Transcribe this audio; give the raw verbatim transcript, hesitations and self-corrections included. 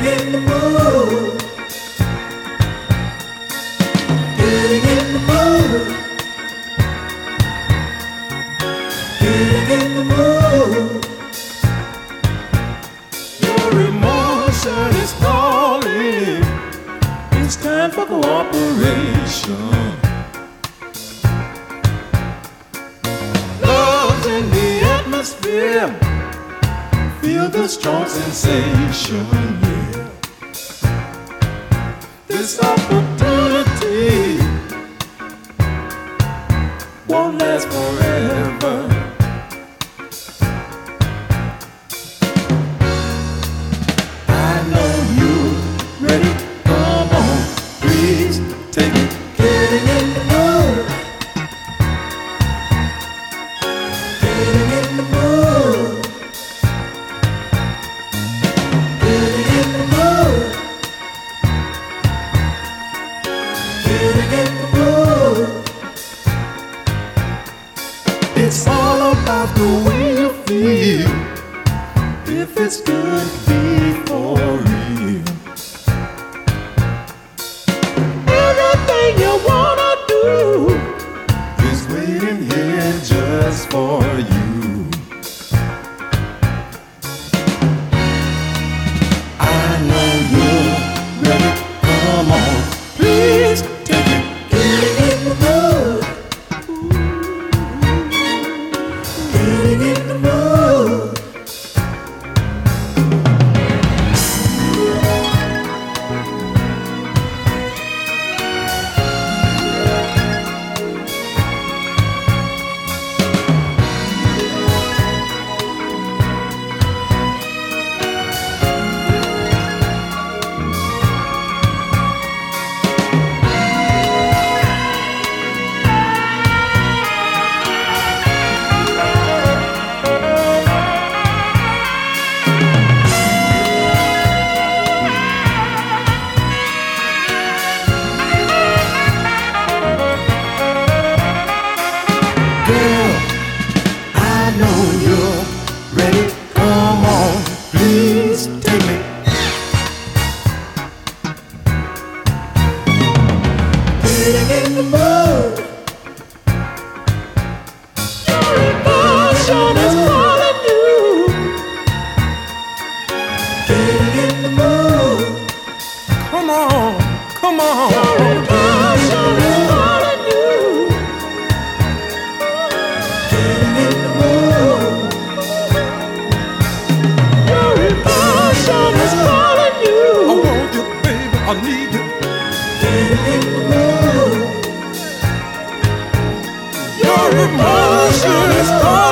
in the mood. Getting in the mood. Getting in the mood. Your emotion is calling. It's time for cooperation. Love's in the atmosphere. Feel the strong sensation, yeah. This opportunity won't last forever. I know you're ready. Come on, please take it. Getting in the mood. Getting in the mood. Getting in the mood. Getting in the mood. It's all about the way you feel. If it's good, be for real. Everything you wanna do is waiting here just for you. I know you're ready. Come on, please take it. Getting in the mood. Getting in the mood. Girl, I know you're ready. Come on, please take me. Getting in the mood. Your emotion is calling you. Getting in the mood. Come on, come on. Your emotion is calling you. Getting in the mood. Your emotion is calling you. I want you, baby, I need you. Getting in the mood. Your emotion is calling you.